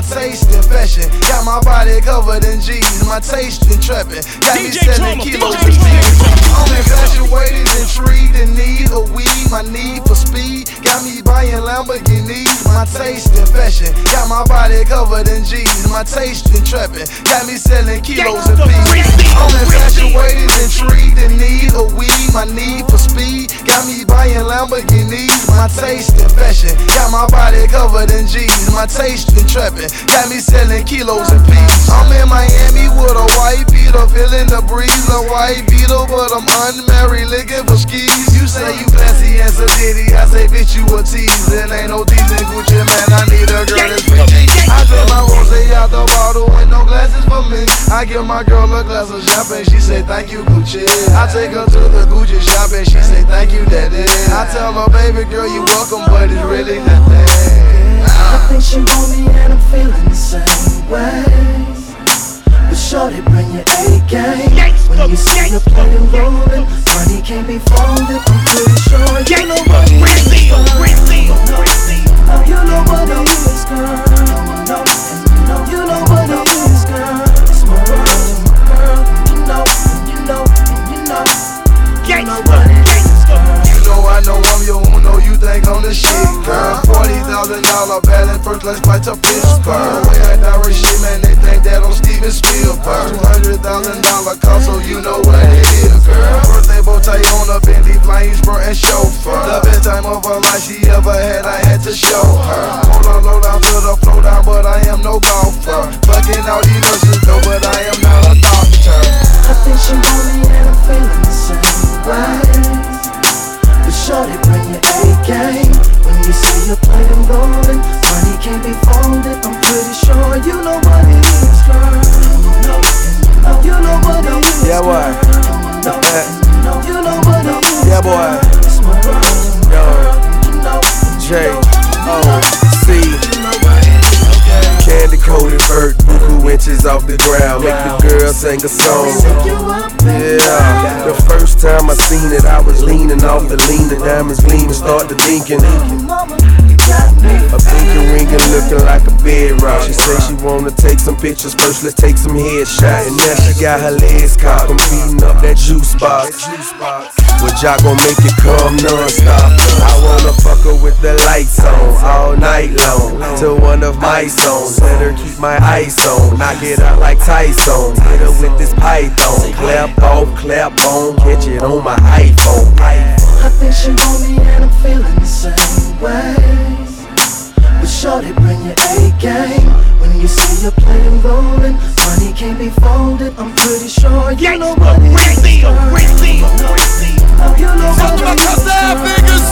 taste in fashion. Got my body covered in G's, my taste in trapping. Got me selling kilos of G's. I'm infatuated, intrigued, in need of weed. My need for speed got me buying Lamborghinis. My taste in fashion. Got my body covered in G's, my taste in trapping. Got me selling kilos of P's. I'm infatuated, intrigued, in need of weed. My need for speed got me buying Lamborghinis. My taste in fashion. Got my body covered in G's, my taste in trapping. Got me selling kilos of P's. I'm in Miami with a white beater, feeling the breeze. A white beater, but I'm unmarried, looking for skis. You say you classy and so ditty, I say bitch you a tease. And ain't no decent Gucci, man, I need a girl that's pretty. I drink my rosé out the bottle with no glasses for me. I give my girl a glass of champagne, she say thank you Gucci. I take her to the Gucci shop and she say thank you daddy. I tell her baby girl you welcome, but it's really nothing. I think she want me and I'm feeling the same way. But shorty bring your A game. When you see the plate and rolling, money can't be folded. I'm pretty sure you know what it is, girl. You know what it is, girl. You know what it is, girl. It's my world, girl. You know what it is, girl. You know I know I'm your uno, you think I'm the shit, girl. $40,000 ballot, first class flight to Pittsburgh. Way I direct shit, man, they think that I'm Steven Spielberg. $200,000 car, so you know what it is, girl. Birthday bow tie on a Bentley, flying spur and chauffeur. The best time of her life she ever had, I had to show her. Hold on, low down to the flow down, but I am no golfer. Fucking all these nurses though, but I am not a doctor. I think she want me and I'm feeling the same way. But shorty bring your A game. When you see your plate and rolling, money can't be folded. I'm pretty sure you know what it is, girl. You know what it is, yeah, boy. You know what it is, yeah, boy. It's my world, yo, J-O-C. Candy coated vert, buku inches off the ground. Make the girl sing a song. Yeah, the first time I seen it, I was leaning off the lean. The diamonds gleaming, start to thinking. A pinky ring and looking like a bedrock. She say she wanna take some pictures first, let's take some headshots. And now she got her legs cocked, I'm feeding up that juice box. Well, Jock gon' make it come non-stop. I wanna fuck her with the lights on all night long. To one of my songs, let her keep my ice on. Knock it out like Tyson, hit her with this python. Clap off, clap on, catch it on my iPhone. I think she want me and I'm feeling the same way. But shorty bring your A game. When you see your plate and rolling, money can't be folded. I'm pretty sure you know what it is, girl. You know what it is, girl.